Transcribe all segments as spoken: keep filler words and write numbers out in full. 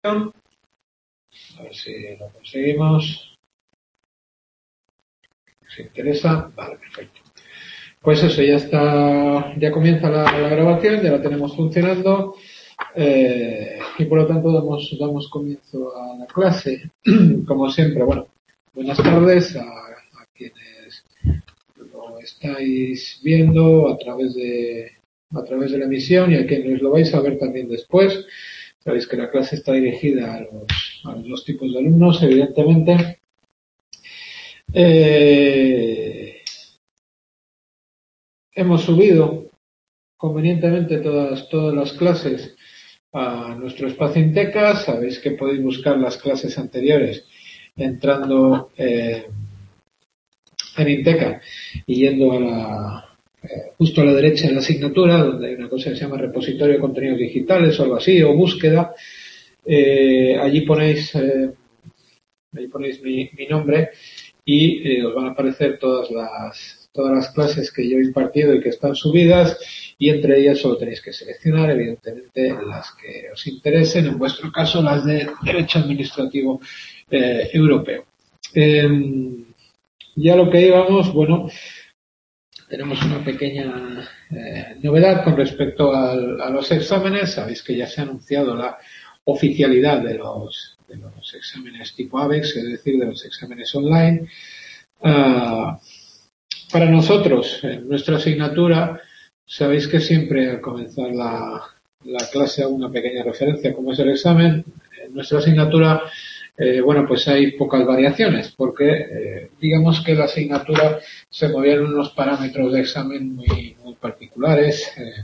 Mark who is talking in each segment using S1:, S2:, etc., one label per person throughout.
S1: A ver si lo conseguimos. Si interesa. Vale, perfecto. Pues eso, ya está, ya comienza la, la grabación, ya la tenemos funcionando. Eh, y por lo tanto damos, damos comienzo a la clase. Como siempre, bueno, buenas tardes a, a quienes lo estáis viendo a través de a través de la emisión y a quienes lo vais a ver también después. Sabéis que la clase está dirigida a los, a los dos tipos de alumnos, evidentemente. Eh, hemos subido convenientemente todas, todas las clases a nuestro espacio Inteca. Sabéis que podéis buscar las clases anteriores entrando eh, en Inteca y yendo a la, eh, justo a la derecha de la asignatura, donde hay una cosa que se llama repositorio de contenidos digitales o algo así, o búsqueda. Eh, allí ponéis, eh, allí ponéis mi, mi nombre y eh, os van a aparecer todas las, todas las clases que yo he impartido y que están subidas, y entre ellas solo tenéis que seleccionar, evidentemente, las que os interesen, en vuestro caso las de Derecho Administrativo eh, Europeo. Eh, ya lo que íbamos, bueno, tenemos una pequeña eh, novedad con respecto al, a los exámenes. Sabéis que ya se ha anunciado la oficialidad de los, de los exámenes tipo ABEX, es decir, de los exámenes online. Uh, para nosotros, en nuestra asignatura, sabéis que siempre al comenzar la, la clase hago una pequeña referencia a cómo es el examen. En nuestra asignatura, eh, bueno, pues hay pocas variaciones, porque eh, digamos que la asignatura se movía en unos parámetros de examen muy, muy particulares. Eh,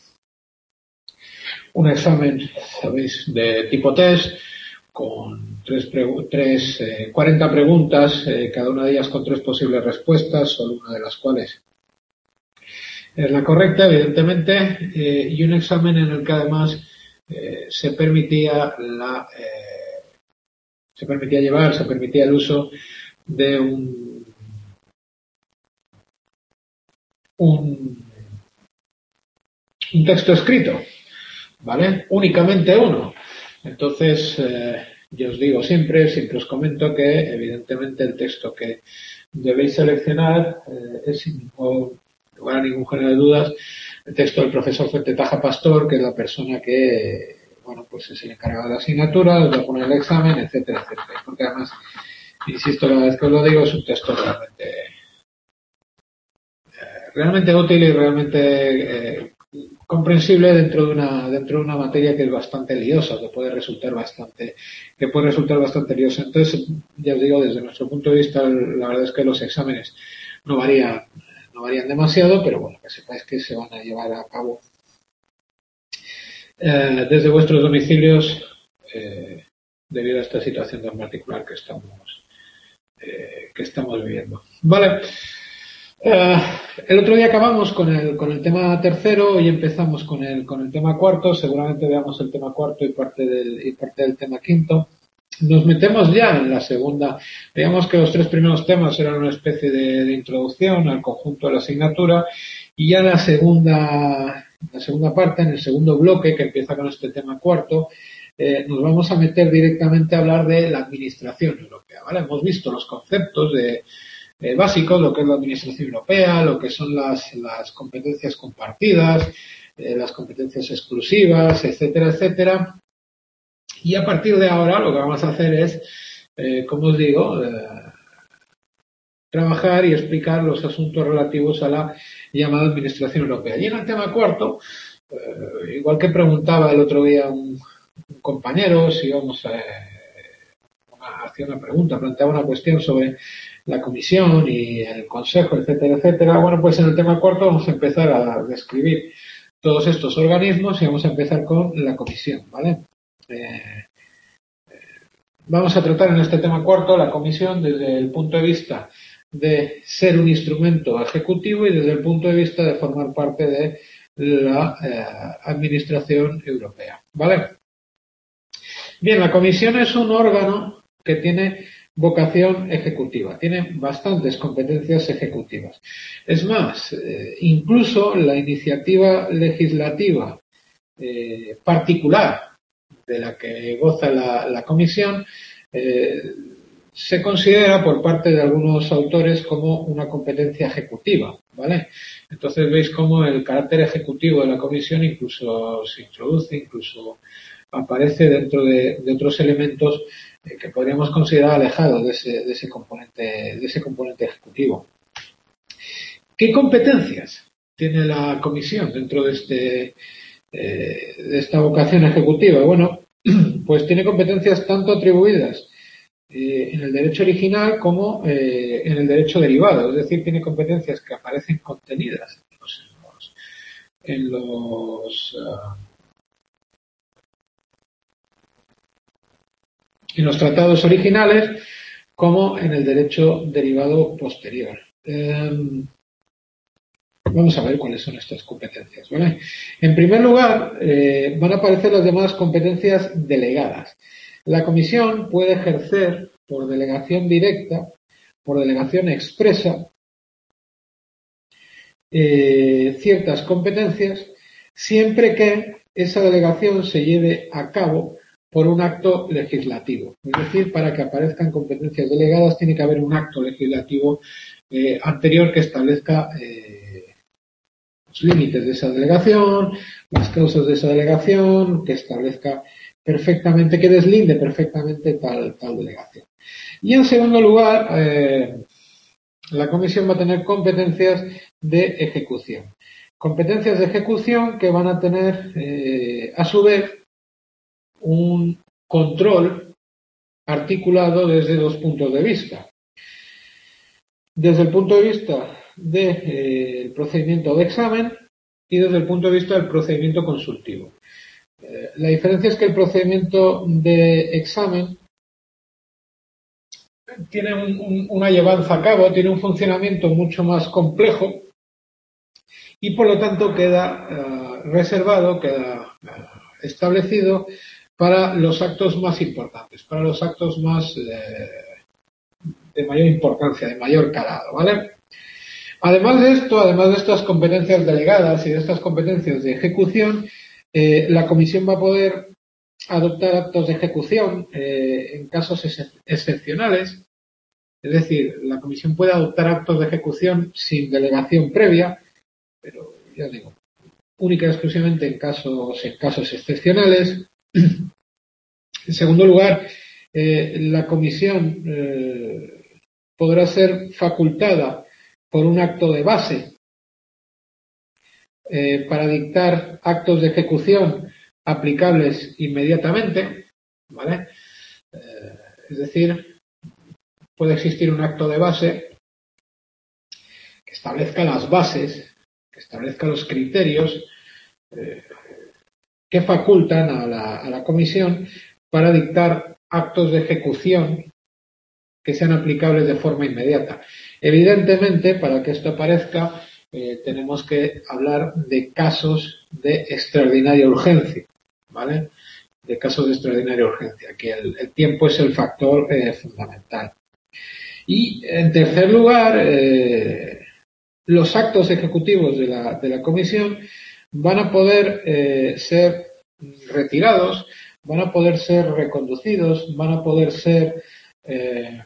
S1: un examen, sabéis, de tipo test, con tres, tres eh, cuarenta preguntas, eh, cada una de ellas con tres posibles respuestas, solo una de las cuales es la correcta, evidentemente, eh, y un examen en el que además eh, se permitía la eh, se permitía llevar, se permitía el uso de un un, un texto escrito, ¿vale? Únicamente uno. Entonces, eh, yo os digo siempre, siempre os comento que evidentemente el texto que debéis seleccionar eh, es, sin lugar a ningún género de dudas, el texto del profesor Fuentetaja Pastor, que es la persona que, bueno, pues es el encargado de la asignatura, os va a poner el examen, etcétera, etcétera. Porque además, insisto, cada vez que os lo digo, es un texto realmente, eh, realmente útil y realmente eh, comprensible dentro de una dentro de una materia que es bastante liosa, que puede resultar bastante que puede resultar bastante liosa. Entonces, ya os digo, desde nuestro punto de vista, la verdad es que los exámenes no varían no varían demasiado, pero bueno, que sepáis que se van a llevar a cabo eh, desde vuestros domicilios eh, debido a esta situación tan particular que estamos eh, que estamos viviendo. Vale. Uh, el otro día acabamos con el, con el tema tercero y empezamos con el, con el tema cuarto. Seguramente veamos el tema cuarto y parte del, y parte del tema quinto. Nos metemos ya en la segunda. Digamos que los tres primeros temas eran una especie de, de introducción al conjunto de la asignatura, y ya la segunda, la segunda parte, en el segundo bloque que empieza con este tema cuarto, eh, nos vamos a meter directamente a hablar de la administración europea, ¿vale? Hemos visto los conceptos de Eh, básicos, lo que es la administración europea, lo que son las, las competencias compartidas, eh, las competencias exclusivas, etcétera, etcétera. Y a partir de ahora lo que vamos a hacer es, eh, como os digo, eh, trabajar y explicar los asuntos relativos a la llamada administración europea. Y en el tema cuarto, eh, igual que preguntaba el otro día un, un compañero si íbamos a hacía una pregunta, planteaba una cuestión sobre la comisión y el consejo, etcétera, etcétera. Bueno, pues en el tema cuarto vamos a empezar a describir todos estos organismos y vamos a empezar con la comisión, ¿vale? Eh, vamos a tratar en este tema cuarto la comisión desde el punto de vista de ser un instrumento ejecutivo y desde el punto de vista de formar parte de la eh, administración europea, ¿vale? Bien, la comisión es un órgano que tiene vocación ejecutiva, tiene bastantes competencias ejecutivas. Es más, eh, incluso la iniciativa legislativa eh, particular de la que goza la, la comisión eh, se considera por parte de algunos autores como una competencia ejecutiva, ¿vale? Entonces veis cómo el carácter ejecutivo de la comisión incluso se introduce, incluso aparece dentro de, de otros elementos eh, que podríamos considerar alejados de ese, de ese componente, de ese componente ejecutivo. ¿Qué competencias tiene la comisión dentro de este eh, de esta vocación ejecutiva? Bueno, pues tiene competencias tanto atribuidas eh, en el derecho original como eh, en el derecho derivado, es decir, tiene competencias que aparecen contenidas en los, en los, uh, en los tratados originales como en el derecho derivado posterior. Eh, Vamos a ver cuáles son estas competencias, ¿vale? En primer lugar, eh, van a aparecer las llamadas competencias delegadas. La comisión puede ejercer por delegación directa, por delegación expresa, eh, ciertas competencias, siempre que esa delegación se lleve a cabo por un acto legislativo. Es decir, para que aparezcan competencias delegadas tiene que haber un acto legislativo eh, anterior que establezca eh, los límites de esa delegación, las causas de esa delegación, que establezca perfectamente, que deslinde perfectamente tal, tal delegación. Y en segundo lugar, eh, la comisión va a tener competencias de ejecución. Competencias de ejecución que van a tener, eh, a su vez, un control articulado desde dos puntos de vista. Desde el punto de vista del eh, procedimiento de examen y desde el punto de vista del procedimiento consultivo. Eh, la diferencia es que el procedimiento de examen tiene un, un, una llevanza a cabo, tiene un funcionamiento mucho más complejo y por lo tanto queda uh, reservado, queda uh, establecido para los actos más importantes, para los actos más eh, de mayor importancia, de mayor calado, ¿vale? Además de esto, además de estas competencias delegadas y de estas competencias de ejecución, eh, la comisión va a poder adoptar actos de ejecución eh, en casos ex excepcionales. Es decir, la comisión puede adoptar actos de ejecución sin delegación previa, pero ya digo, única y exclusivamente en casos, en casos excepcionales. En segundo lugar, eh, la comisión eh, podrá ser facultada por un acto de base eh, para dictar actos de ejecución aplicables inmediatamente, ¿vale? Eh, es decir, puede existir un acto de base que establezca las bases, que establezca los criterios eh, que facultan a la, a la comisión para dictar actos de ejecución que sean aplicables de forma inmediata. Evidentemente, para que esto aparezca, eh, tenemos que hablar de casos de extraordinaria urgencia, ¿vale? De casos de extraordinaria urgencia, que el, el tiempo es el factor eh, fundamental. Y, en tercer lugar, eh, los actos ejecutivos de la, de la comisión van a poder eh, ser retirados, van a poder ser reconducidos, van a poder ser eh,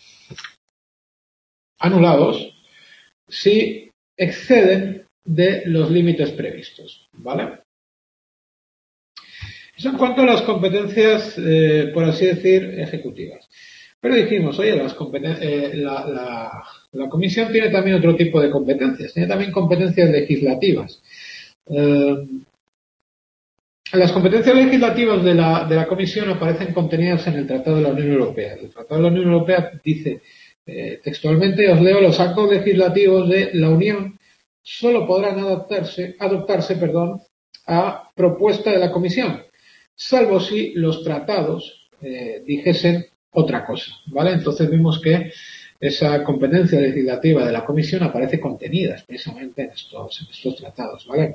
S1: anulados si exceden de los límites previstos, ¿vale? Eso en cuanto a las competencias, eh, por así decir, ejecutivas. Pero dijimos, oye, las eh, la, la, la comisión tiene también otro tipo de competencias, tiene también competencias legislativas. Eh, las competencias legislativas de la, de la comisión aparecen contenidas en el Tratado de la Unión Europea. El Tratado de la Unión Europea dice eh, textualmente, os leo, los actos legislativos de la Unión solo podrán adaptarse, adoptarse perdón, a propuesta de la comisión, salvo si los tratados eh, dijesen otra cosa, ¿vale? Entonces vimos que esa competencia legislativa de la comisión aparece contenida precisamente en estos, en estos tratados, ¿vale?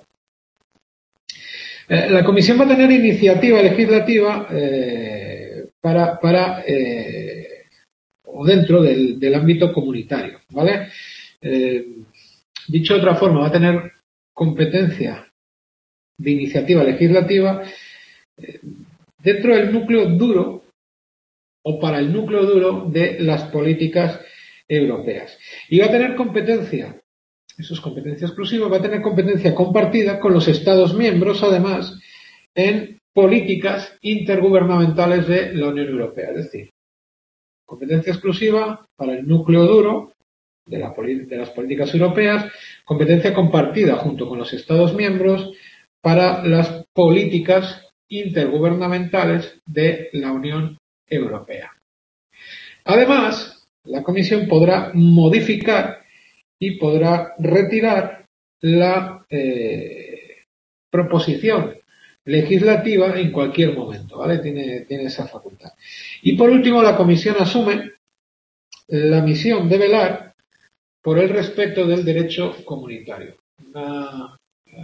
S1: Eh, la comisión va a tener iniciativa legislativa eh, para, para eh, o dentro del, del ámbito comunitario, ¿vale? Eh, dicho de otra forma, va a tener competencia de iniciativa legislativa eh, dentro del núcleo duro o para el núcleo duro de las políticas europeas. Y va a tener competencia, eso es competencia exclusiva, va a tener competencia compartida con los Estados miembros, además, en políticas intergubernamentales de la Unión Europea. Es decir, competencia exclusiva para el núcleo duro de, la, de las políticas europeas, competencia compartida junto con los Estados miembros para las políticas intergubernamentales de la Unión Europea. Además, la Comisión podrá modificar y podrá retirar la eh, proposición legislativa en cualquier momento, ¿vale? Tiene, tiene esa facultad. Y por último, la Comisión asume la misión de velar por el respeto del derecho comunitario. Una,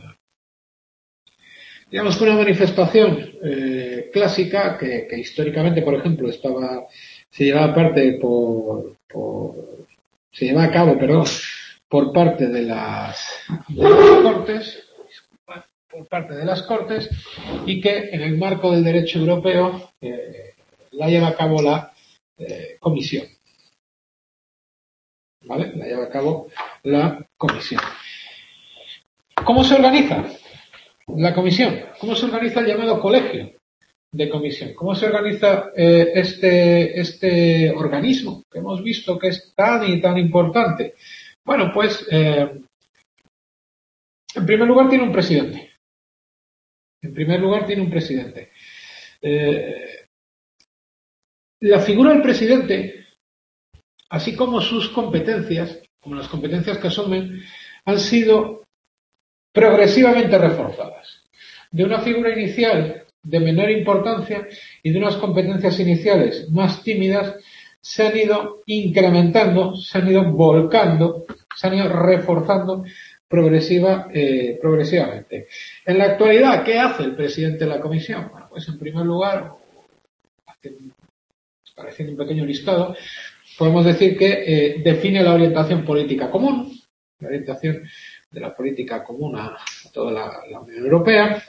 S1: digamos que una manifestación eh, clásica que, que históricamente, por ejemplo, estaba se llevaba parte por, por se llevaba a cabo, perdón, por parte de las, de las Cortes, por parte de las Cortes, y que en el marco del derecho europeo eh, la lleva a cabo la eh, Comisión. ¿Vale? La lleva a cabo la Comisión. ¿Cómo se organiza la Comisión? ¿Cómo se organiza el llamado colegio de comisión? ¿Cómo se organiza eh, este, este organismo que hemos visto que es tan y tan importante? Bueno, pues eh, en primer lugar tiene un presidente. En primer lugar tiene un presidente. Eh, la figura del presidente, así como sus competencias, como las competencias que asumen, han sido progresivamente reforzadas. De una figura inicial de menor importancia y de unas competencias iniciales más tímidas, se han ido incrementando, se han ido volcando, se han ido reforzando progresiva, eh, progresivamente. En la actualidad, ¿qué hace el presidente de la Comisión? Bueno, pues en primer lugar, pareciendo un pequeño listado, podemos decir que eh, define la orientación política común, la orientación de la política común a, a toda la, la Unión Europea.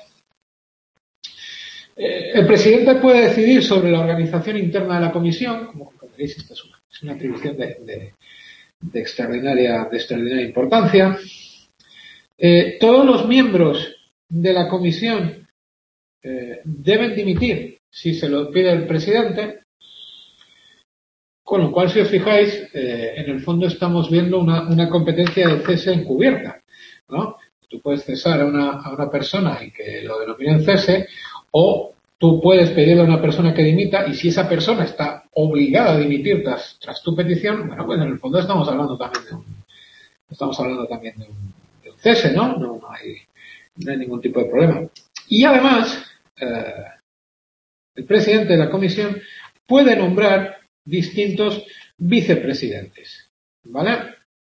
S1: Eh, el presidente puede decidir sobre la organización interna de la Comisión, como comprenderéis, esta es una, es una atribución de, de, de, extraordinaria, de extraordinaria importancia. Eh, todos los miembros de la Comisión eh, deben dimitir si se lo pide el presidente, con lo cual, si os fijáis, eh, en el fondo estamos viendo una, una competencia de cese encubierta, ¿no? Tú puedes cesar a una, a una persona y que lo denominen cese, o tú puedes pedirle a una persona que dimita, y si esa persona está obligada a dimitir tras, tras tu petición, bueno, pues en el fondo estamos hablando también de un, estamos hablando también de un, de un cese, ¿no? No, no, hay, no hay ningún tipo de problema. Y además, eh, el presidente de la Comisión puede nombrar distintos vicepresidentes, ¿vale?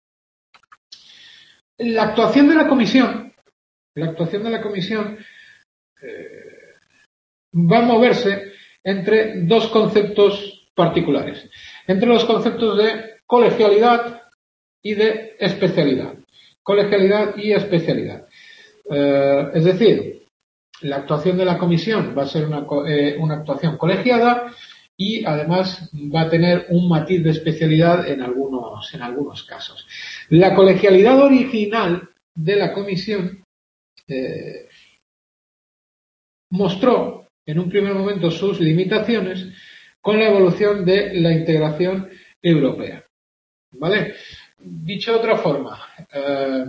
S1: La actuación de la Comisión, la actuación de la Comisión eh, va a moverse entre dos conceptos particulares, entre los conceptos de colegialidad y de especialidad. Colegialidad y especialidad. Eh, es decir, la actuación de la Comisión va a ser una, eh, una actuación colegiada y además va a tener un matiz de especialidad en algunos, en algunos casos. La colegialidad original de la Comisión eh, mostró en un primer momento sus limitaciones con la evolución de la integración europea. ¿Vale? Dicho de otra forma, eh,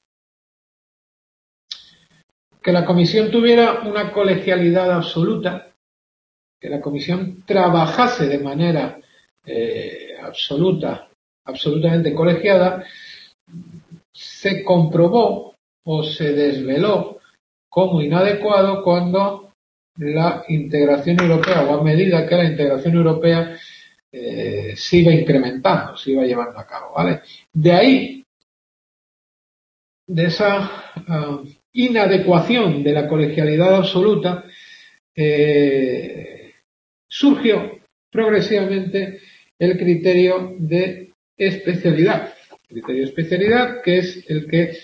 S1: que la Comisión tuviera una colegialidad absoluta, que la Comisión trabajase de manera eh, absoluta, absolutamente colegiada, se comprobó o se desveló como inadecuado cuando la integración europea, o a medida que la integración europea eh, se iba incrementando, se iba llevando a cabo, ¿vale? De ahí, de esa uh, inadecuación de la colegialidad absoluta, eh, surgió progresivamente el criterio de especialidad. El criterio de especialidad, que es el que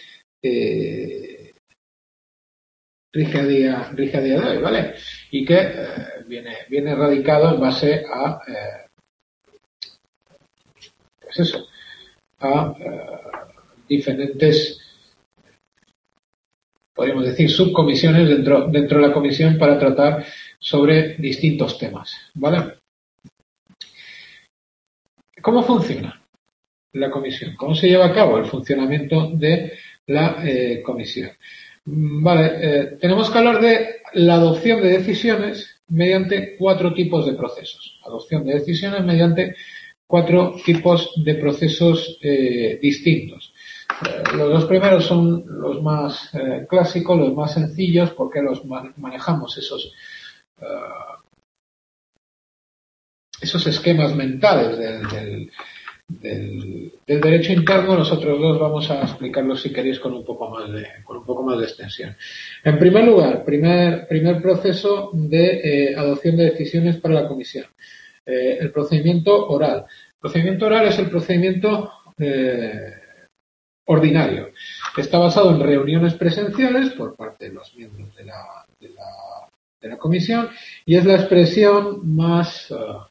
S1: eh, rige, a día, rige a día de hoy, ¿vale? Y que eh, viene, viene radicado en base a, eh, pues eso, a eh, diferentes, podríamos decir, subcomisiones dentro, dentro de la comisión para tratar sobre distintos temas, ¿vale? ¿Cómo funciona la comisión? ¿Cómo se lleva a cabo el funcionamiento de la eh, comisión? Vale, eh, tenemos que hablar de la adopción de decisiones mediante cuatro tipos de procesos. Adopción de decisiones mediante cuatro tipos de procesos eh, distintos. Eh, los dos primeros son los más eh, clásicos, los más sencillos, porque los man manejamos esos uh, esos esquemas mentales del, del, del, del derecho interno. Los otros dos vamos a explicarlos, si queréis, con un poco más de, con un poco más de extensión. En primer lugar, primer, primer proceso de eh, adopción de decisiones para la comisión. Eh, el procedimiento oral. El procedimiento oral es el procedimiento eh, ordinario. Está basado en reuniones presenciales por parte de los miembros de la, de la, de la comisión y es la expresión más uh,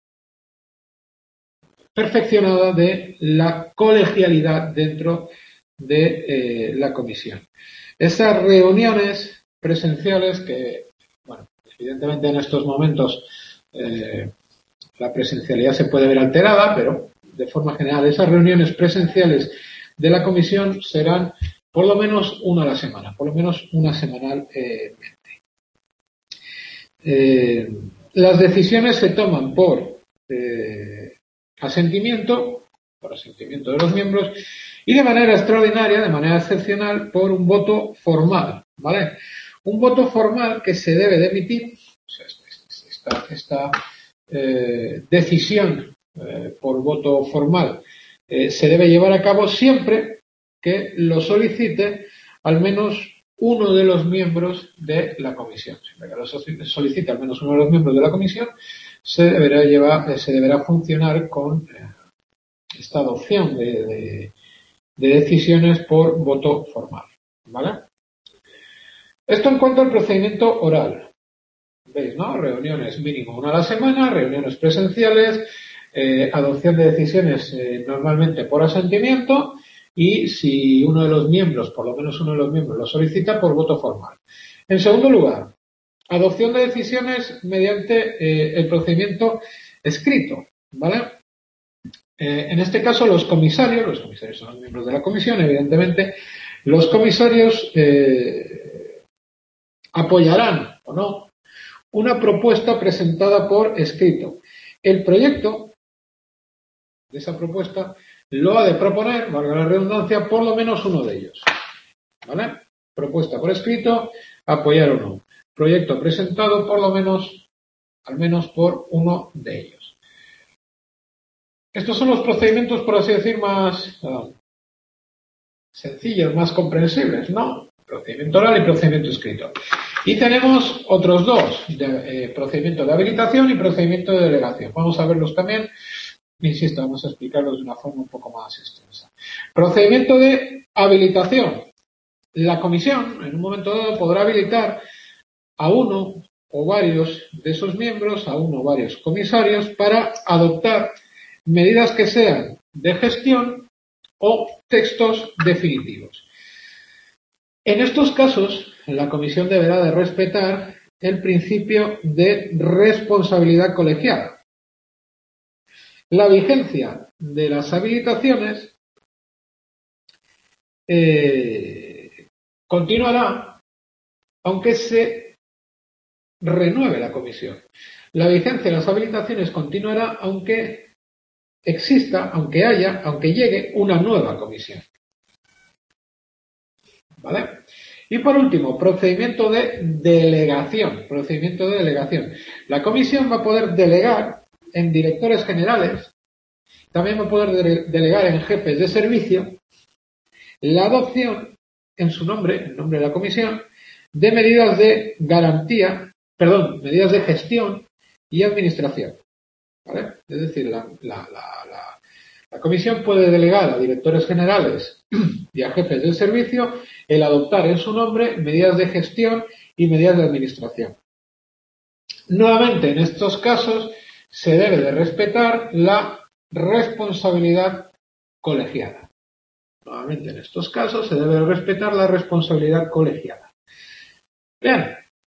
S1: perfeccionada de la colegialidad dentro de eh, la comisión. Esas reuniones presenciales que, bueno, evidentemente en estos momentos eh, la presencialidad se puede ver alterada, pero de forma general esas reuniones presenciales de la comisión serán por lo menos una a la semana, por lo menos una semanalmente. Eh, las decisiones se toman por eh, asentimiento, por asentimiento de los miembros, y de manera extraordinaria, de manera excepcional, por un voto formal, ¿vale? Un voto formal que se debe de emitir, o sea, esta, esta eh, decisión eh, por voto formal eh, se debe llevar a cabo siempre que lo solicite al menos uno de los miembros de la comisión. Siempre que lo solicite al menos uno de los miembros de la comisión, se deberá llevar, se deberá funcionar con eh, esta adopción de, de, de decisiones por voto formal, ¿vale? Esto en cuanto al procedimiento oral. ¿Veis, no? Reuniones mínimo una a la semana, reuniones presenciales, eh, adopción de decisiones eh, normalmente por asentimiento y si uno de los miembros, por lo menos uno de los miembros, lo solicita, por voto formal. En segundo lugar, adopción de decisiones mediante eh, el procedimiento escrito, ¿vale? Eh, en este caso, los comisarios, los comisarios son los miembros de la comisión, evidentemente, los comisarios eh, apoyarán o no una propuesta presentada por escrito. El proyecto de esa propuesta lo ha de proponer, valga la redundancia, por lo menos uno de ellos, ¿vale? Propuesta por escrito, apoyar o no. Proyecto presentado por lo menos, al menos por uno de ellos. Estos son los procedimientos, por así decir, más uh, sencillos, más comprensibles, ¿no? Procedimiento oral y procedimiento escrito. Y tenemos otros dos, de, eh, procedimiento de habilitación y procedimiento de delegación. Vamos a verlos también. Insisto, vamos a explicarlos de una forma un poco más extensa. Procedimiento de habilitación. La comisión, en un momento dado, podrá habilitar a uno o varios de esos miembros, a uno o varios comisarios, para adoptar medidas que sean de gestión o textos definitivos. En estos casos, la comisión deberá de respetar el principio de responsabilidad colegiada. La vigencia de las habilitaciones eh, continuará aunque se renueve la comisión. La vigencia de las habilitaciones continuará aunque exista, aunque haya, aunque llegue una nueva comisión. ¿Vale? Y por último, procedimiento de delegación. Procedimiento de delegación. La comisión va a poder delegar en directores generales, también va a poder de delegar en jefes de servicio, la adopción en su nombre, en nombre de la comisión, de medidas de garantía, perdón, medidas de gestión y administración. ¿Vale? Es decir, la, la, la, la, la comisión puede delegar a directores generales y a jefes del servicio el adoptar en su nombre medidas de gestión y medidas de administración. Nuevamente, en estos casos se debe de respetar la responsabilidad colegiada. Nuevamente, en estos casos se debe de respetar la responsabilidad colegiada. Bien.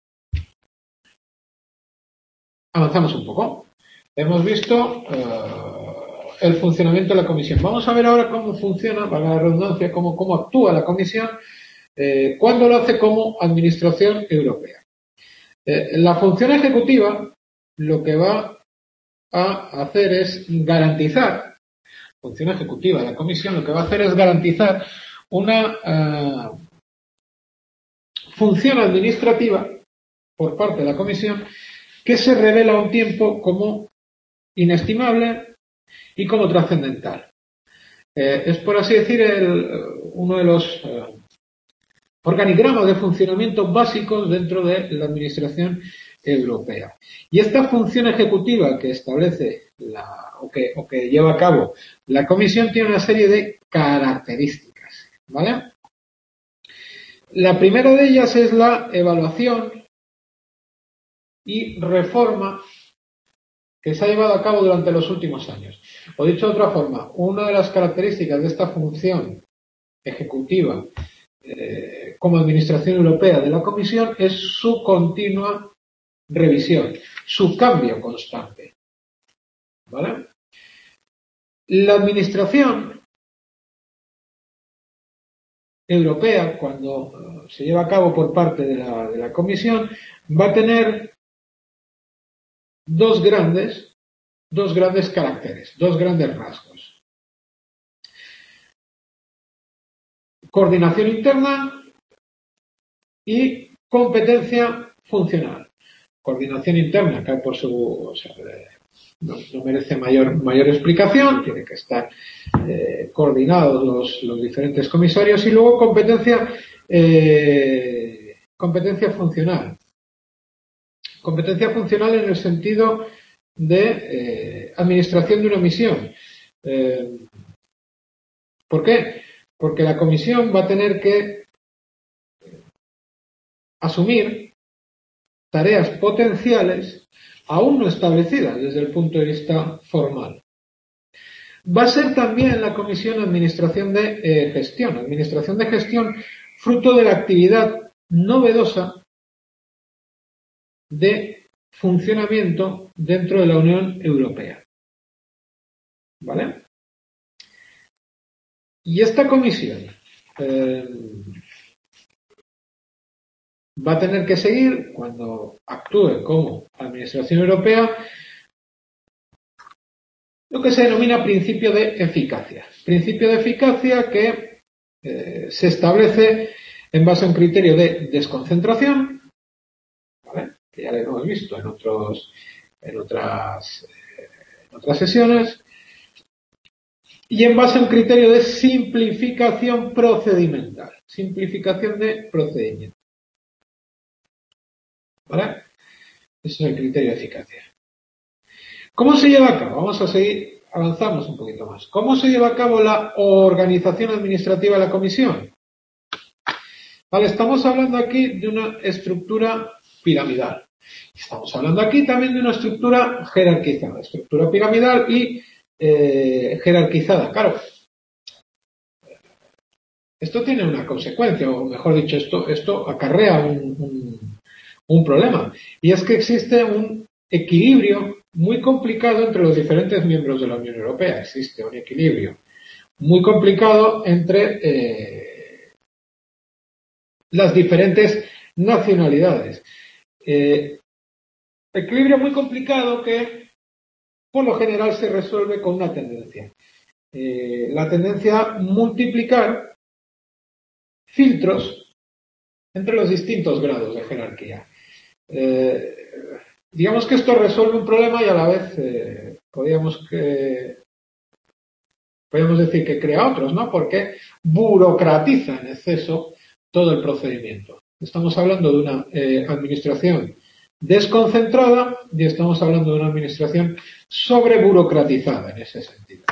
S1: Avanzamos un poco. Hemos visto uh, el funcionamiento de la comisión. Vamos a ver ahora cómo funciona, para la redundancia, cómo, cómo actúa la comisión eh, cuando lo hace como administración europea. Eh, la función ejecutiva lo que va a hacer es garantizar, función ejecutiva de la comisión lo que va a hacer es garantizar una uh, función administrativa por parte de la comisión que se revela a un tiempo como inestimable y como trascendental. Eh, es, por así decir, el, uno de los eh, organigramas de funcionamiento básicos dentro de la administración europea. Y esta función ejecutiva que establece la, o, que, o que lleva a cabo la Comisión tiene una serie de características, ¿vale? La primera de ellas es la evaluación y reforma que se ha llevado a cabo durante los últimos años. O dicho de otra forma, una de las características de esta función ejecutiva eh, como Administración Europea de la Comisión es su continua revisión, su cambio constante. ¿Vale? La Administración Europea, cuando uh, se lleva a cabo por parte de la, de la Comisión, va a tener dos grandes, dos grandes caracteres, dos grandes rasgos. Coordinación interna y competencia funcional. Coordinación interna, que por su, o sea, no, no merece mayor, mayor explicación, tiene que estar eh, coordinados los, los diferentes comisarios, y luego competencia, eh, competencia funcional. Competencia funcional en el sentido de eh, administración de una misión. Eh, ¿Por qué? Porque la comisión va a tener que asumir tareas potenciales aún no establecidas desde el punto de vista formal. Va a ser también la comisión administración de eh, gestión, administración de gestión fruto de la actividad novedosa de funcionamiento dentro de la Unión Europea. ¿Vale? Y esta comisión eh, va a tener que seguir, cuando actúe como Administración Europea, lo que se denomina principio de eficacia. Principio de eficacia que eh, se establece en base a un criterio de desconcentración, ¿vale? Que ya lo hemos visto en, otros, en, otras, eh, en otras sesiones, y en base a un criterio de simplificación procedimental. Simplificación de procedimiento. ¿Vale? Ese es el criterio de eficacia. ¿Cómo se lleva a cabo? Vamos a seguir, avanzamos un poquito más. ¿Cómo se lleva a cabo la organización administrativa de la comisión? Vale, estamos hablando aquí de una estructura piramidal. Estamos hablando aquí también de una estructura jerarquizada. Estructura piramidal y eh, jerarquizada. Claro, esto tiene una consecuencia, o mejor dicho, esto, esto acarrea un, un, un problema. Y es que existe un equilibrio muy complicado entre los diferentes miembros de la Unión Europea. Existe un equilibrio muy complicado entre eh, las diferentes nacionalidades. Eh, equilibrio muy complicado que por lo general se resuelve con una tendencia. Eh, la tendencia a multiplicar filtros entre los distintos grados de jerarquía. Eh, digamos que esto resuelve un problema y a la vez eh, podríamos, que, podríamos decir que crea otros, ¿no? Porque burocratiza en exceso todo el procedimiento. Estamos hablando de una eh, administración desconcentrada y estamos hablando de una administración sobreburocratizada en ese sentido.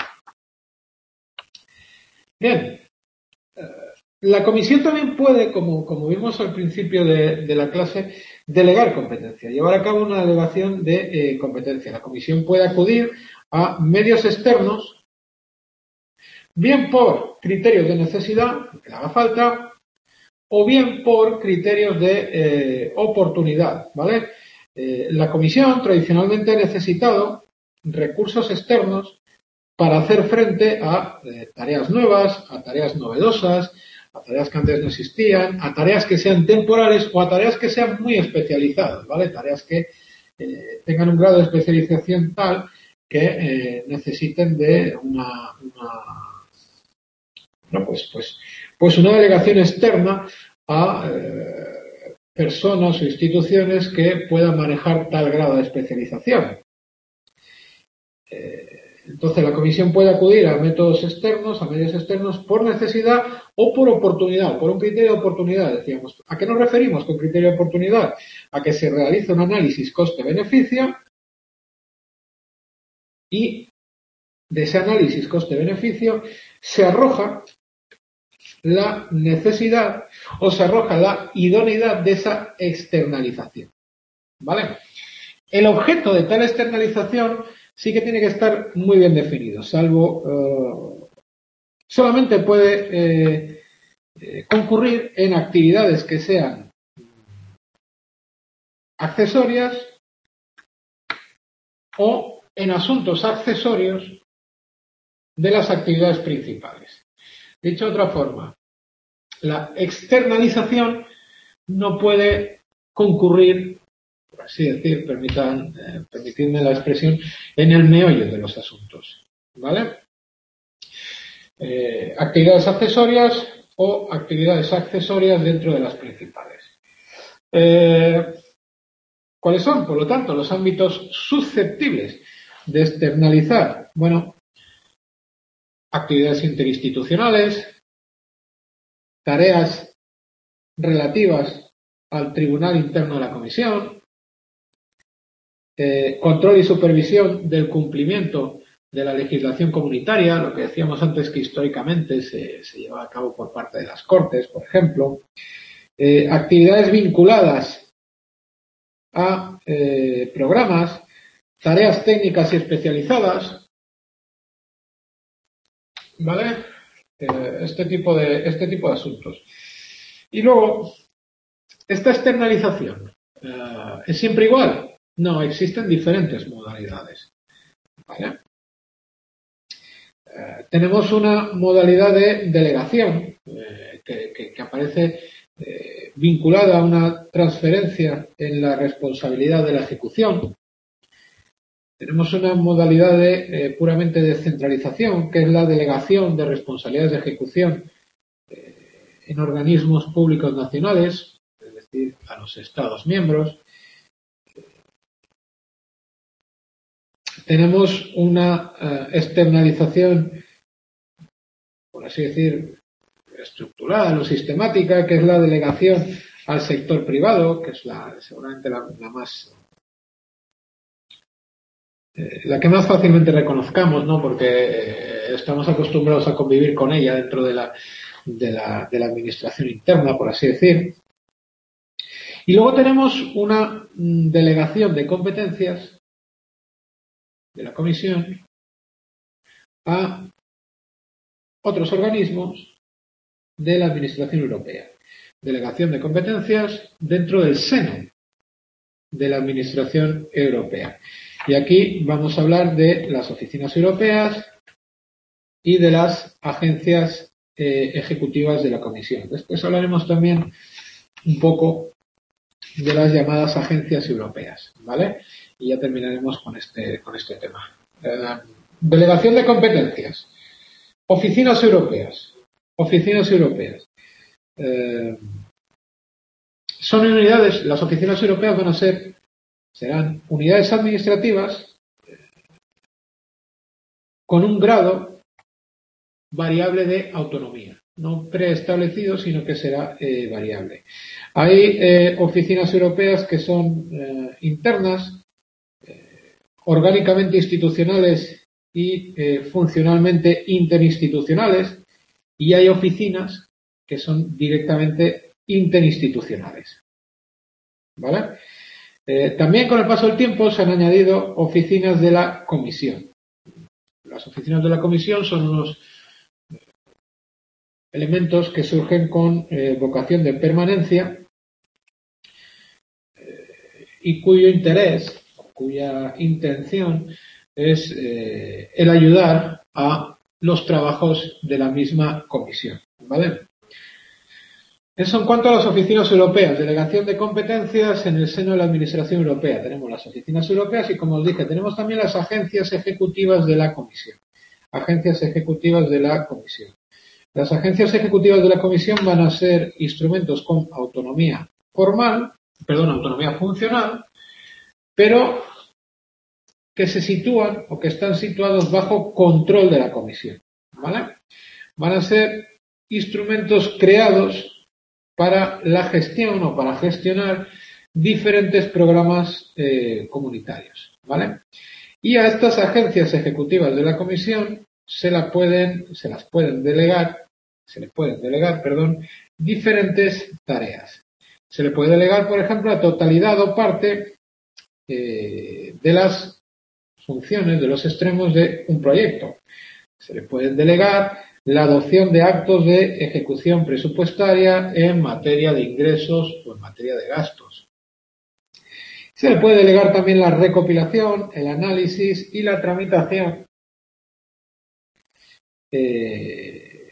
S1: Bien. La comisión también puede, como, como vimos al principio de, de la clase, delegar competencia, llevar a cabo una delegación de eh, competencia. La comisión puede acudir a medios externos, bien por criterios de necesidad, que le haga falta, o bien por criterios de eh, oportunidad, ¿vale? Eh, la comisión tradicionalmente ha necesitado recursos externos para hacer frente a eh, tareas nuevas, a tareas novedosas, a tareas que antes no existían, a tareas que sean temporales o a tareas que sean muy especializadas, ¿vale? Tareas que eh, tengan un grado de especialización tal que eh, necesiten de una, una no, pues, pues, pues una delegación externa a eh, personas o instituciones que puedan manejar tal grado de especialización. Eh, entonces, la comisión puede acudir a métodos externos, a medios externos, por necesidad o por oportunidad, por un criterio de oportunidad, decíamos. ¿A qué nos referimos con criterio de oportunidad? A que se realice un análisis coste-beneficio y de ese análisis coste-beneficio se arroja la necesidad o se arroja la idoneidad de esa externalización. ¿Vale? El objeto de tal externalización sí que tiene que estar muy bien definido, salvo uh, solamente puede eh, eh, concurrir en actividades que sean accesorias o en asuntos accesorios de las actividades principales. Dicho de otra forma, la externalización no puede concurrir, por así decir, permitan, eh, permitidme la expresión, en el meollo de los asuntos. ¿Vale? Eh, actividades accesorias o actividades accesorias dentro de las principales. Eh, ¿Cuáles son, por lo tanto, los ámbitos susceptibles de externalizar? Bueno, actividades interinstitucionales, tareas relativas al tribunal interno de la comisión, eh, control y supervisión del cumplimiento de la legislación comunitaria, lo que decíamos antes que históricamente se, se lleva a cabo por parte de las Cortes, por ejemplo, eh, actividades vinculadas a eh, programas, tareas técnicas y especializadas, ¿vale? Eh, este tipo de este tipo de asuntos. Y luego, esta externalización, eh, ¿es siempre igual? No, existen diferentes modalidades, ¿vale? Eh, tenemos una modalidad de delegación eh, que, que, que aparece eh, vinculada a una transferencia en la responsabilidad de la ejecución. Tenemos una modalidad de eh, puramente descentralización, que es la delegación de responsabilidades de ejecución eh, en organismos públicos nacionales, es decir, a los Estados miembros. Tenemos una uh, externalización, por así decir, estructural o sistemática, que es la delegación al sector privado, que es la seguramente la, la más eh, la que más fácilmente reconozcamos, ¿no? Porque eh, estamos acostumbrados a convivir con ella dentro de la, de la de la administración interna, por así decir. Y luego tenemos una mm, delegación de competencias de la Comisión a otros organismos de la Administración Europea. Delegación de competencias dentro del seno de la Administración Europea. Y aquí vamos a hablar de las oficinas europeas y de las agencias eh, ejecutivas de la Comisión. Después hablaremos también un poco de las llamadas agencias europeas, ¿vale? Y ya terminaremos con este, con este tema. Eh, delegación de competencias. Oficinas europeas. Oficinas europeas. Eh, son unidades, las oficinas europeas van a ser, serán unidades administrativas eh, con un grado variable de autonomía. No preestablecido, sino que será eh, variable. Hay eh, oficinas europeas que son eh, internas, eh, orgánicamente institucionales y eh, funcionalmente interinstitucionales, y hay oficinas que son directamente interinstitucionales. ¿vale? Eh, también con el paso del tiempo se han añadido oficinas de la comisión. Las oficinas de la comisión son unos elementos que surgen con eh, vocación de permanencia eh, y cuyo interés, cuya intención es eh, el ayudar a los trabajos de la misma comisión, ¿vale? Eso en cuanto a las oficinas europeas, delegación de competencias en el seno de la Administración Europea. Tenemos las oficinas europeas y, como os dije, tenemos también las agencias ejecutivas de la Comisión. Agencias ejecutivas de la Comisión. Las agencias ejecutivas de la Comisión van a ser instrumentos con autonomía formal, perdón, autonomía funcional, pero que se sitúan o que están situados bajo control de la Comisión, ¿vale? Van a ser instrumentos creados para la gestión o para gestionar diferentes programas eh, comunitarios, ¿vale? Y a estas agencias ejecutivas de la Comisión se la pueden, se las pueden delegar, se les pueden delegar, perdón, diferentes tareas. Se le puede delegar, por ejemplo, la totalidad o parte eh, de las funciones, de los extremos de un proyecto. Se le pueden delegar la adopción de actos de ejecución presupuestaria en materia de ingresos o en materia de gastos. Se le puede delegar también la recopilación, el análisis y la tramitación eh,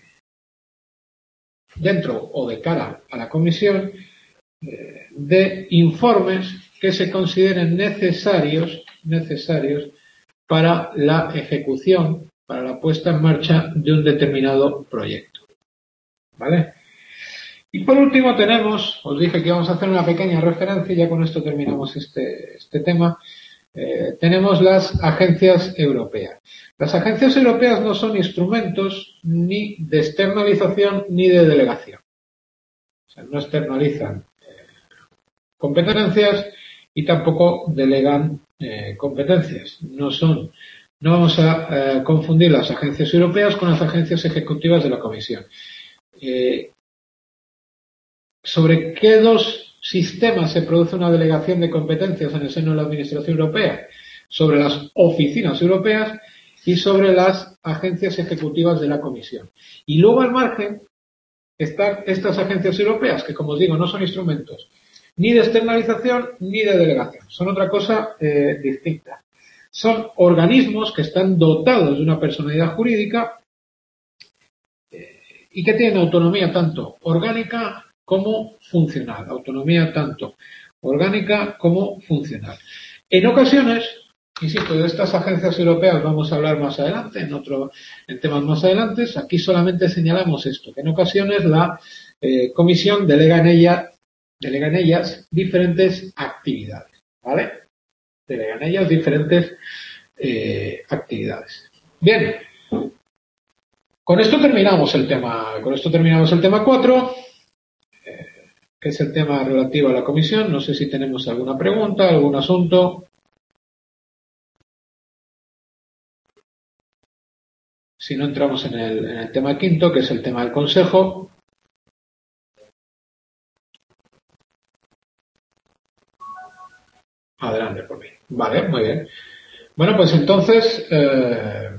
S1: dentro o de cara a la comisión eh, de informes que se consideren necesarios, necesarios para la ejecución, para la puesta en marcha de un determinado proyecto. ¿Vale? Y por último tenemos, os dije que íbamos a hacer una pequeña referencia y ya con esto terminamos este, este tema. Eh, tenemos las agencias europeas. Las agencias europeas no son instrumentos ni de externalización ni de delegación. O sea, no externalizan eh, competencias y tampoco delegan eh, competencias. No son, no vamos a eh, confundir las agencias europeas con las agencias ejecutivas de la Comisión. Eh, ¿Sobre qué dos sistemas se produce una delegación de competencias en el seno de la Administración Europea? Sobre las oficinas europeas y sobre las agencias ejecutivas de la Comisión. Y luego al margen están estas agencias europeas, que como os digo, no son instrumentos ni de externalización ni de delegación. Son otra cosa eh, distinta. Son organismos que están dotados de una personalidad jurídica eh, y que tienen autonomía tanto orgánica como funcional. Autonomía tanto orgánica como funcional. En ocasiones, insisto, de estas agencias europeas vamos a hablar más adelante, en otro, en temas más adelante. Aquí solamente señalamos esto, que en ocasiones la eh, comisión delega en ella, delega en ellas diferentes actividades, ¿vale? Delega en ellas diferentes eh, actividades. Bien. Con esto terminamos el tema, con esto terminamos el tema cuatro. Que es el tema relativo a la comisión. No sé si tenemos alguna pregunta, algún asunto. Si no, entramos en el, en el tema quinto, que es el tema del consejo. Adelante por mí. Vale, muy bien. Bueno, pues entonces eh,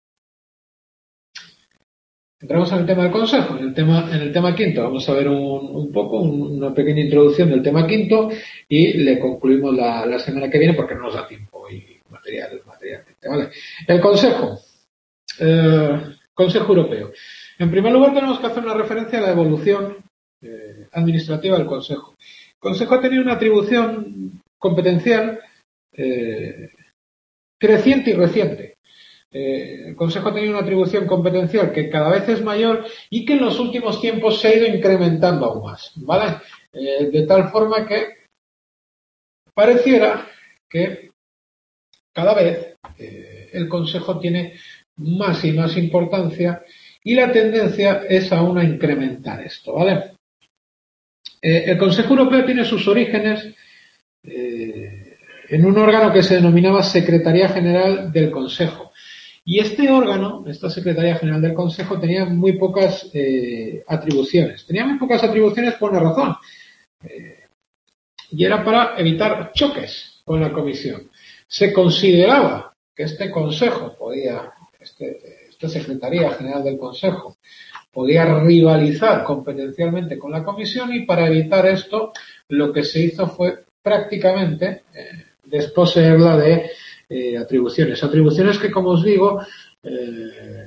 S1: entramos en el tema del consejo, en el tema, en el tema quinto. Vamos a ver un, un poco, un, una pequeña introducción del tema quinto y le concluimos la, la semana que viene porque no nos da tiempo y material, materialmente, ¿vale? El consejo. Eh, Consejo Europeo. En primer lugar tenemos que hacer una referencia a la evolución eh, administrativa del Consejo. El Consejo ha tenido una atribución competencial eh, creciente y reciente. Eh, el Consejo ha tenido una atribución competencial que cada vez es mayor y que en los últimos tiempos se ha ido incrementando aún más, ¿vale? Eh, de tal forma que pareciera que cada vez eh, el Consejo tiene más y más importancia y la tendencia es aún a incrementar esto, ¿vale? Eh, el Consejo Europeo tiene sus orígenes eh, en un órgano que se denominaba Secretaría General del Consejo. Y este órgano, esta Secretaría General del Consejo, tenía muy pocas eh, atribuciones. Tenía muy pocas atribuciones por una razón. Eh, y era para evitar choques con la Comisión. Se consideraba que este Consejo podía, este, esta Secretaría General del Consejo, podía rivalizar competencialmente con la Comisión, y para evitar esto lo que se hizo fue prácticamente eh, desposeerla de eh, atribuciones. Atribuciones que, como os digo, eh,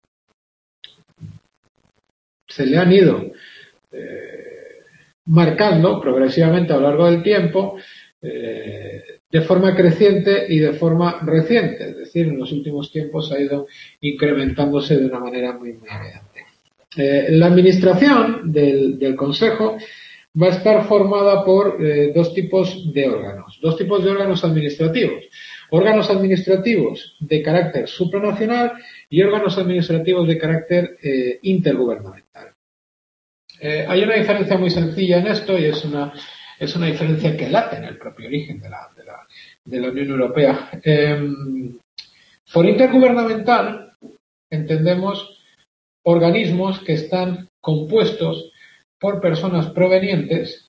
S1: se le han ido eh, marcando progresivamente a lo largo del tiempo, eh, de forma creciente y de forma reciente. Es decir, en los últimos tiempos ha ido incrementándose de una manera muy, muy evidente. Eh, la administración del, del Consejo va a estar formada por eh, dos tipos de órganos, dos tipos de órganos administrativos. Órganos administrativos de carácter supranacional y órganos administrativos de carácter eh, intergubernamental. Eh, hay una diferencia muy sencilla en esto, y es una, es una diferencia que late en el propio origen de la, de la, de la Unión Europea. Eh, por intergubernamental entendemos organismos que están compuestos por personas provenientes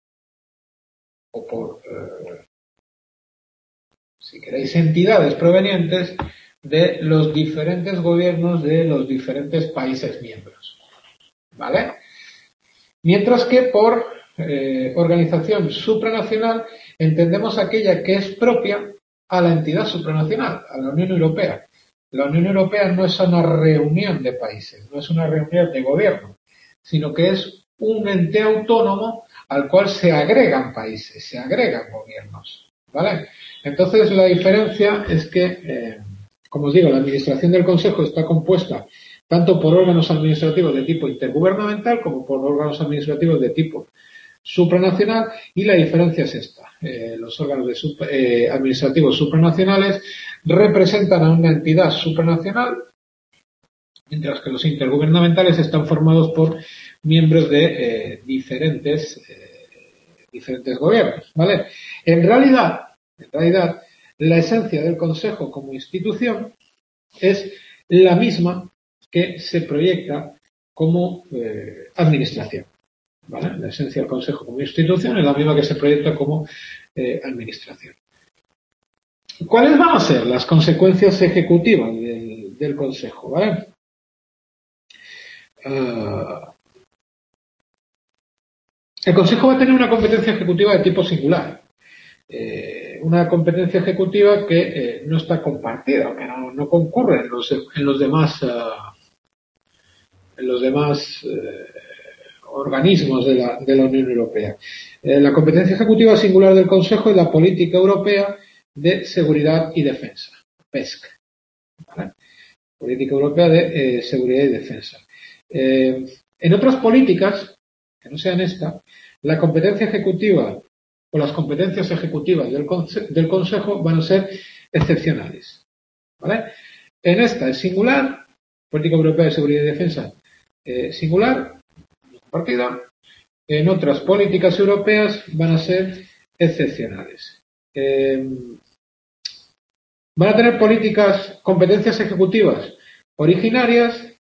S1: o por, eh, si queréis, entidades provenientes de los diferentes gobiernos de los diferentes países miembros. ¿Vale? Mientras que por eh, organización supranacional entendemos aquella que es propia a la entidad supranacional, a la Unión Europea. La Unión Europea no es una reunión de países, no es una reunión de gobierno, sino que es un ente autónomo al cual se agregan países, se agregan gobiernos, ¿vale? Entonces la diferencia es que, eh, como os digo, la administración del Consejo está compuesta tanto por órganos administrativos de tipo intergubernamental como por órganos administrativos de tipo supranacional, y la diferencia es esta. Eh, los órganos de super, eh, administrativos supranacionales representan a una entidad supranacional, mientras que los intergubernamentales están formados por miembros de eh, diferentes, eh, diferentes gobiernos, ¿vale? En realidad, en realidad, la esencia del Consejo como institución es la misma que se proyecta como eh, administración. ¿Vale? La esencia del Consejo como institución es la misma que se proyecta como eh, administración. ¿Cuáles van a ser las consecuencias ejecutivas del, del Consejo? ¿Vale? Uh, el Consejo va a tener una competencia ejecutiva de tipo singular. Eh, una competencia ejecutiva que eh, no está compartida, que no, no concurre en los, en los demás, uh, en los demás uh, organismos de la, de la Unión Europea. Eh, la competencia ejecutiva singular del Consejo es la Política Europea de Seguridad y Defensa, PESC. ¿Vale? Política Europea de eh, Seguridad y Defensa. Eh, en otras políticas, que no sean esta, la competencia ejecutiva o las competencias ejecutivas del, conce del Consejo van a ser excepcionales. ¿Vale? En esta es singular, Política Europea de Seguridad y Defensa eh, singular, partida. En otras políticas europeas van a ser excepcionales. Eh, van a tener políticas, competencias ejecutivas originarias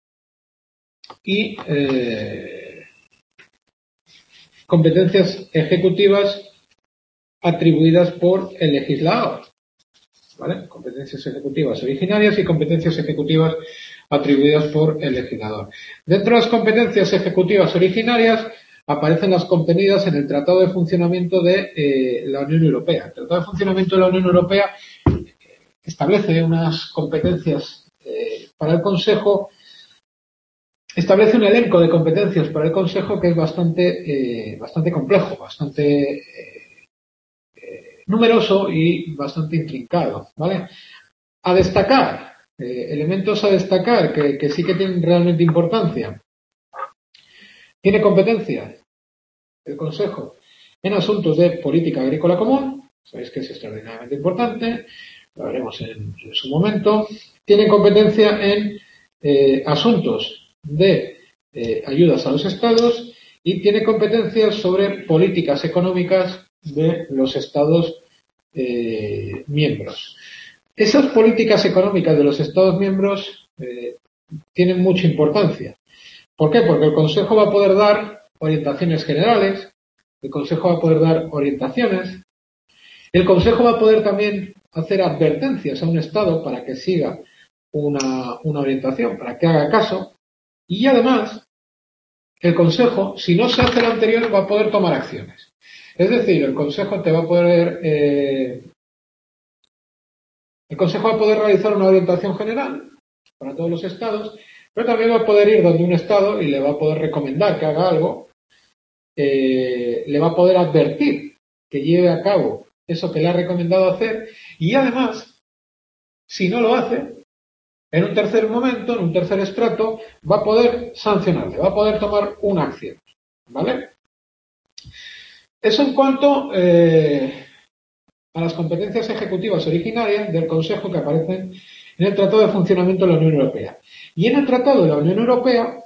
S1: y eh, competencias ejecutivas atribuidas por el legislador. ¿Vale? Competencias ejecutivas originarias y competencias ejecutivas atribuidas por el legislador. Dentro de las competencias ejecutivas originarias aparecen las contenidas en el Tratado de Funcionamiento de eh, la Unión Europea. El Tratado de Funcionamiento de la Unión Europea establece unas competencias eh, para el Consejo, establece un elenco de competencias para el Consejo que es bastante, eh, bastante complejo, bastante eh, eh, numeroso y bastante intrincado, ¿vale? A destacar, eh, elementos a destacar que, que sí que tienen realmente importancia. Tiene competencia el Consejo en asuntos de política agrícola común, sabéis que es extraordinariamente importante, lo veremos en, en su momento. Tiene competencia en eh, asuntos de eh, ayudas a los estados y tiene competencias sobre políticas económicas de los estados eh, miembros. Esas políticas económicas de los estados miembros eh, tienen mucha importancia. ¿Por qué? Porque el Consejo va a poder dar orientaciones generales, el Consejo va a poder dar orientaciones, el Consejo va a poder también hacer advertencias a un Estado para que siga una, una orientación, para que haga caso, y además el Consejo, si no se hace lo anterior, va a poder tomar acciones. Es decir, el Consejo te va a poder eh, el Consejo va a poder realizar una orientación general para todos los estados, pero también va a poder ir donde un estado y le va a poder recomendar que haga algo, eh, le va a poder advertir que lleve a cabo eso que le ha recomendado hacer, y además, si no lo hace, en un tercer momento, en un tercer estrato, va a poder sancionarle, va a poder tomar una acción. ¿Vale? Eso en cuanto eh, a las competencias ejecutivas originarias del Consejo que aparecen en el Tratado de Funcionamiento de la Unión Europea. Y en el Tratado de la Unión Europea,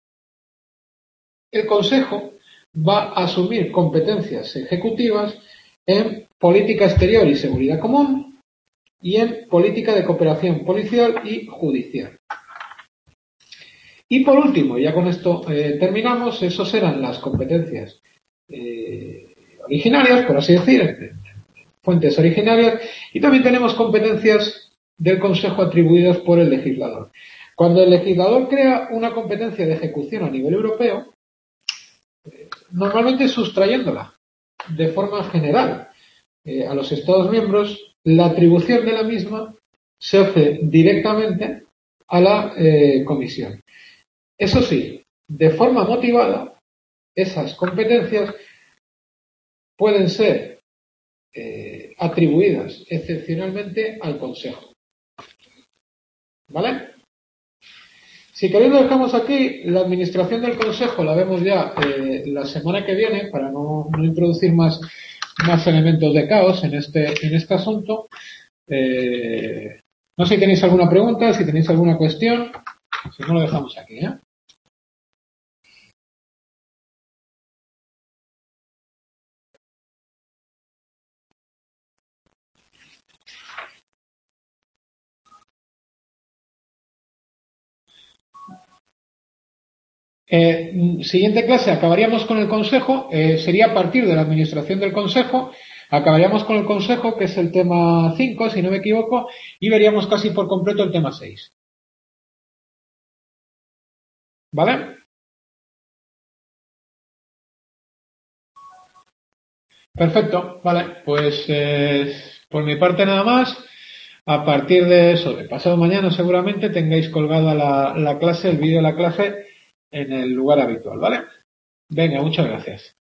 S1: el Consejo va a asumir competencias ejecutivas en política exterior y seguridad común y en política de cooperación policial y judicial. Y por último, ya con esto eh, terminamos, esas eran las competencias eh, originarias, por así decir, fuentes originarias, y también tenemos competencias del Consejo atribuidas por el legislador. Cuando el legislador crea una competencia de ejecución a nivel europeo, eh, normalmente sustrayéndola de forma general eh, a los Estados miembros, la atribución de la misma se hace directamente a la eh, Comisión. Eso sí, de forma motivada, esas competencias pueden ser eh, atribuidas excepcionalmente al Consejo. ¿Vale? Si queréis lo dejamos aquí. La administración del Consejo la vemos ya eh, la semana que viene para no, no introducir más, más elementos de caos en este, en este asunto. Eh, no sé si tenéis alguna pregunta, si tenéis alguna cuestión. Si no, lo dejamos aquí, ¿eh? Eh, siguiente clase, acabaríamos con el Consejo, eh, sería a partir de la administración del Consejo, acabaríamos con el Consejo, que es el tema cinco, si no me equivoco, y veríamos casi por completo el tema seis. ¿Vale? Perfecto, vale, pues eh, por mi parte nada más. A partir de eso, de pasado mañana seguramente tengáis colgada la, la clase, el vídeo de la clase en el lugar habitual, ¿vale? Venga, muchas gracias.